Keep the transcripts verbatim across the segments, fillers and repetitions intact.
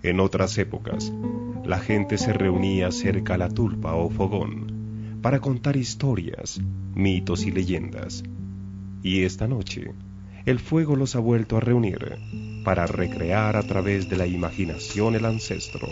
En otras épocas, la gente se reunía cerca a la tulpa o fogón para contar historias, mitos y leyendas. Y esta noche, el fuego los ha vuelto a reunir para recrear a través de la imaginación el ancestro.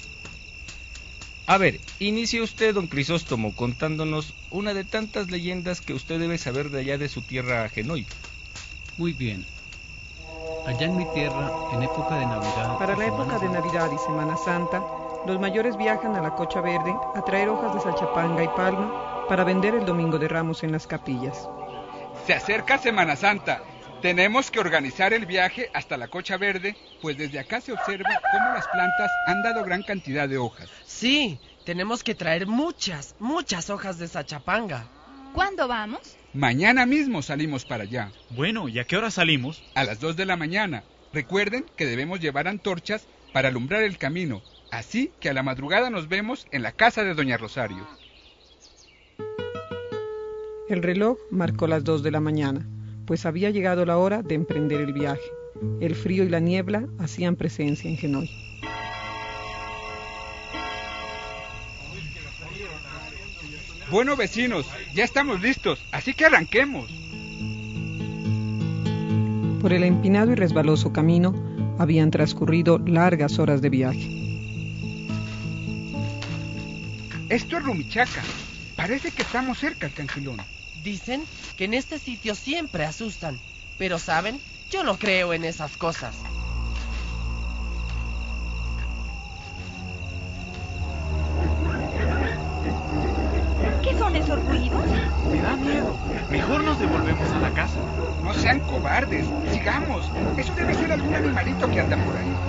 A ver, inicie usted, don Crisóstomo, contándonos una de tantas leyendas que usted debe saber de allá de su tierra Genoy. Muy bien. Allá en mi tierra, en época de Navidad... Para la época de Navidad y Semana Santa, los mayores viajan a la Cocha Verde a traer hojas de sachapanga y palma para vender el Domingo de Ramos en las capillas. Se acerca Semana Santa. Tenemos que organizar el viaje hasta la Cocha Verde, pues desde acá se observa cómo las plantas han dado gran cantidad de hojas. Sí, tenemos que traer muchas, muchas hojas de sachapanga. ¿Cuándo vamos? Mañana mismo salimos para allá. Bueno, ¿y a qué hora salimos? A las dos de la mañana. Recuerden que debemos llevar antorchas para alumbrar el camino, así que a la madrugada nos vemos en la casa de doña Rosario. El reloj marcó las dos de la mañana, pues había llegado la hora de emprender el viaje. El frío y la niebla hacían presencia en Genoy. Bueno, vecinos, ya estamos listos, así que arranquemos. Por el empinado y resbaloso camino habían transcurrido largas horas de viaje. Esto es Rumichaca. Parece que estamos cerca, Canquilón. Dicen que en este sitio siempre asustan, pero ¿saben? Yo no creo en esas cosas. ¿Qué son esos ruidos? Me da miedo. Mejor nos devolvemos a la casa. No sean cobardes, sigamos. Eso debe ser algún animalito que anda por ahí.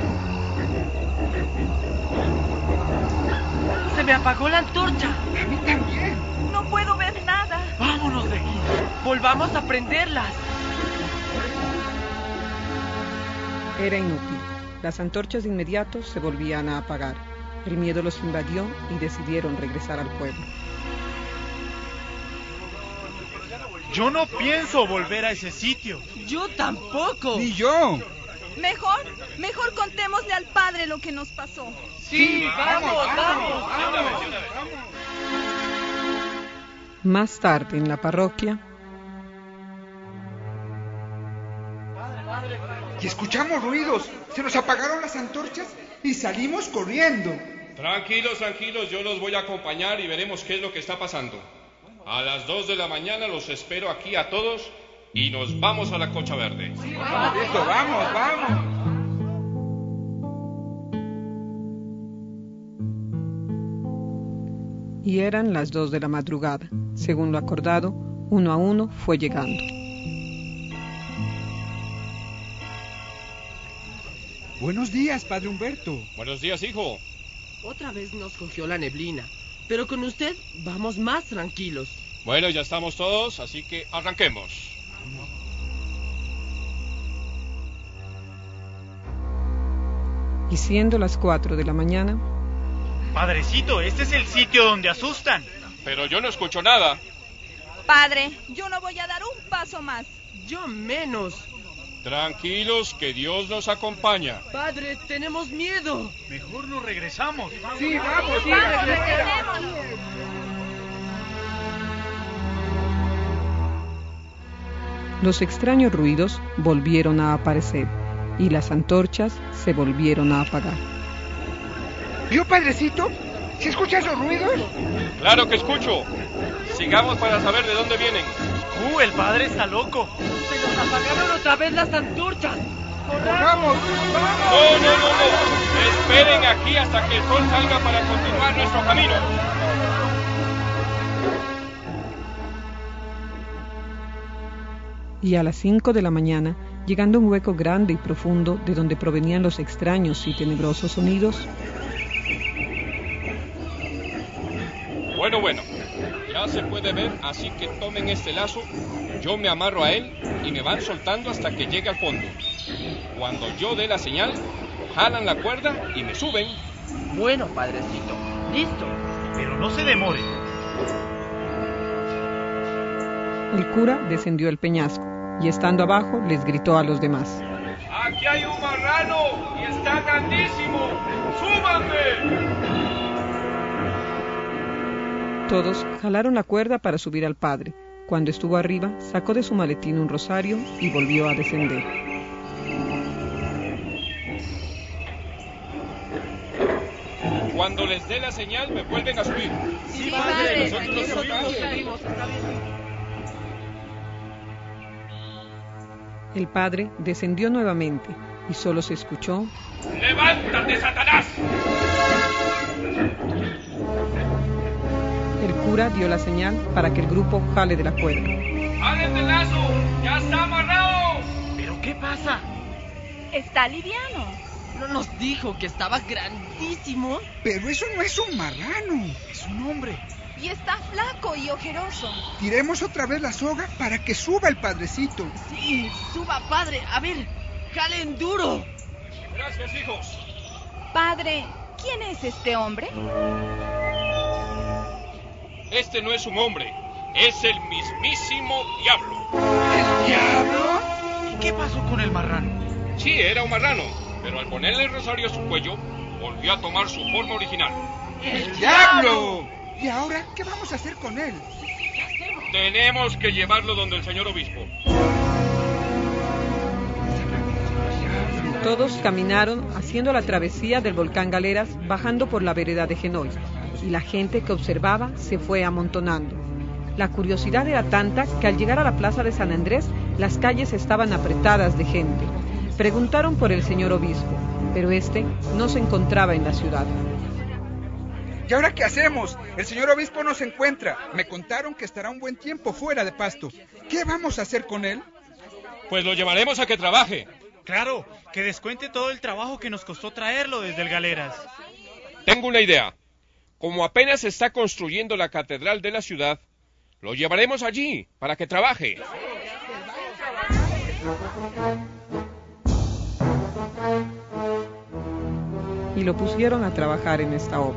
¡Se me apagó la antorcha! A mí también. No puedo ver nada. ¡Vámonos de aquí! ¡Volvamos a prenderlas! Era inútil. Las antorchas de inmediato se volvían a apagar. El miedo los invadió y decidieron regresar al pueblo. Yo no pienso volver a ese sitio. ¡Yo tampoco! ¡Ni yo! Mejor, mejor contémosle al padre lo que nos pasó. ¡Sí, vamos, vamos! vamos. Más tarde en la parroquia... Y escuchamos ruidos. Se nos apagaron las antorchas y salimos corriendo. Tranquilos, tranquilos, yo los voy a acompañar y veremos qué es lo que está pasando. A las dos de la mañana los espero aquí a todos y nos vamos a la Cocha Verde. Sí, vamos, listo, vamos, vamos. Y eran las dos de la madrugada. Según lo acordado, uno a uno fue llegando. Buenos días, padre Humberto. Buenos días, hijo. Otra vez nos cogió la neblina, pero con usted vamos más tranquilos. Bueno, ya estamos todos, así que arranquemos. Y siendo las cuatro de la mañana... Padrecito, este es el sitio donde asustan. Pero yo no escucho nada. Padre, yo no voy a dar un paso más. Yo menos. Tranquilos, que Dios nos acompaña. Padre, tenemos miedo. Mejor nos regresamos. Sí, vamos, sí, Vamos, regresemos. regresemos. Los extraños ruidos volvieron a aparecer y las antorchas se volvieron a apagar. ¿Vio, padrecito? ¿Se escuchan esos ruidos? Claro que escucho. Sigamos para saber de dónde vienen. ¡Uh, el padre está loco! Se nos apagaron otra vez las antorchas. ¡Vamos! No, ¡Vamos! no, no, no. Esperen aquí hasta que el sol salga para continuar nuestro camino. Y a las cinco de la mañana, llegando a un hueco grande y profundo de donde provenían los extraños y tenebrosos sonidos... Bueno, bueno, ya se puede ver, así que tomen este lazo, yo me amarro a él y me van soltando hasta que llegue al fondo. Cuando yo dé la señal, jalan la cuerda y me suben. Bueno, padrecito, listo. Pero no se demore. El cura descendió el peñasco y estando abajo les gritó a los demás. Aquí hay un marrano y está grandísimo. ¡Súbanme! Todos jalaron la cuerda para subir al padre. Cuando estuvo arriba, sacó de su maletín un rosario y volvió a descender. Cuando les dé la señal, me vuelven a subir. Sí, padre. Nosotros Nosotros subimos. subimos. El padre descendió nuevamente y solo se escuchó: ¡Levántate, Satanás! El cura dio la señal para que el grupo jale de la cuerda. ¡Jalen del lazo! ¡Ya está amarrado! ¿Pero qué pasa? Está liviano. ¿No nos dijo que estaba grandísimo? Pero eso no es un marrano, es un hombre. Y está flaco y ojeroso. Tiremos otra vez la soga para que suba el padrecito. Sí, suba, padre. A ver, jalen duro. Gracias, hijos. Padre, ¿quién es este hombre? Este no es un hombre, es el mismísimo diablo. ¿El diablo? ¿Y qué pasó con el marrano? Sí, era un marrano, pero al ponerle el rosario a su cuello, volvió a tomar su forma original. ¡El diablo! ¿Y ahora qué vamos a hacer con él? Tenemos que llevarlo donde el señor obispo. Todos caminaron haciendo la travesía del volcán Galeras, bajando por la vereda de Genoy, y la gente que observaba se fue amontonando. La curiosidad era tanta que al llegar a la plaza de San Andrés, las calles estaban apretadas de gente. Preguntaron por el señor obispo, pero este no se encontraba en la ciudad. ¿Y ahora qué hacemos? El señor obispo no se encuentra. Me contaron que estará un buen tiempo fuera de Pasto. ¿Qué vamos a hacer con él? Pues lo llevaremos a que trabaje. Claro, que descuente todo el trabajo que nos costó traerlo desde el Galeras. Tengo una idea. Como apenas se está construyendo la catedral de la ciudad, lo llevaremos allí para que trabaje. Y lo pusieron a trabajar en esta obra.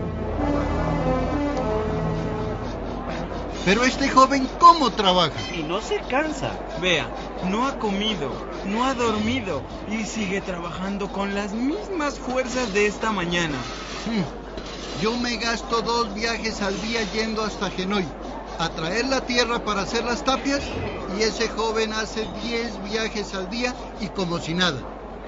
Pero este joven, ¿cómo trabaja? Y no se cansa. Vea, no ha comido, no ha dormido y sigue trabajando con las mismas fuerzas de esta mañana. Hmm. Yo me gasto dos viajes al día yendo hasta Genoy a traer la tierra para hacer las tapias, y ese joven hace diez viajes al día y como si nada.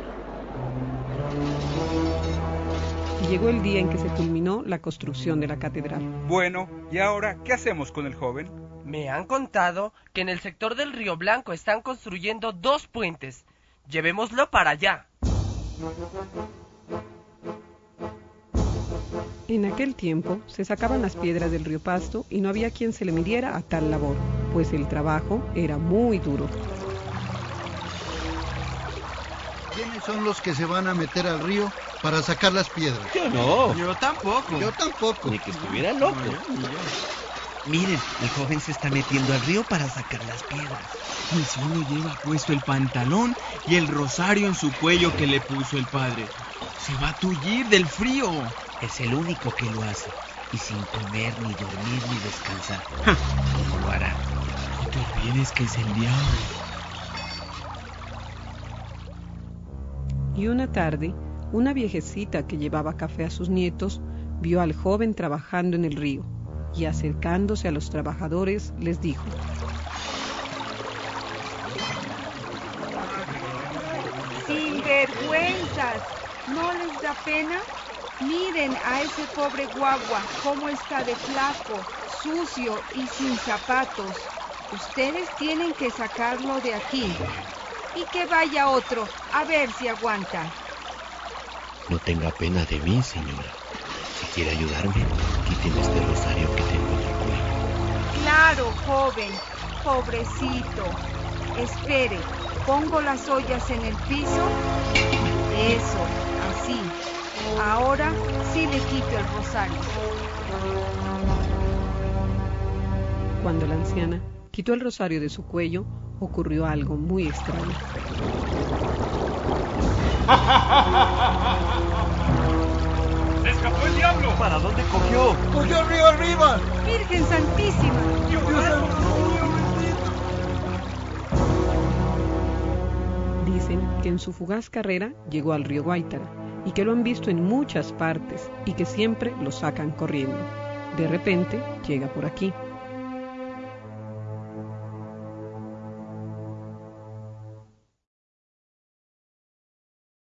Llegó el día en que se culminó la construcción de la catedral. Bueno, ¿y ahora qué hacemos con el joven? Me han contado que en el sector del Río Blanco están construyendo dos puentes. Llevémoslo para allá. En aquel tiempo se sacaban las piedras del río Pasto y no había quien se le midiera a tal labor, pues el trabajo era muy duro. ¿Quiénes son los que se van a meter al río para sacar las piedras? Yo no. Yo tampoco. Yo tampoco. Ni que estuviera loco. No, yo, Miren, el joven se está metiendo al río para sacar las piedras. Y solo lleva puesto el pantalón y el rosario en su cuello que le puso el padre. Se va a tullir del frío. Es el único que lo hace. Y sin comer, ni dormir, ni descansar. ¿Cómo lo hará? No te olvides que es el diablo. Y una tarde, una viejecita que llevaba café a sus nietos vio al joven trabajando en el río y acercándose a los trabajadores les dijo: ¡Sinvergüenzas! ¿No les da pena? Miren a ese pobre guagua, cómo está de flaco, sucio y sin zapatos. Ustedes tienen que sacarlo de aquí. Y que vaya otro, a ver si aguanta. No tenga pena de mí, señora. Si quiere ayudarme, quíteme este rosario que tengo en el cuello. Claro, joven, pobrecito. Espere, pongo las ollas en el piso. Eso, así. Ahora sí le quito el rosario. Cuando la anciana quitó el rosario de su cuello, ocurrió algo muy extraño. ¡Se escapó el diablo! ¿Para dónde cogió? ¡Cogió río arriba! ¡Virgen Santísima! ¡Dios santo! dicen que en su fugaz carrera llegó al río Guaitara y que lo han visto en muchas partes y que siempre lo sacan corriendo. De repente llega por aquí.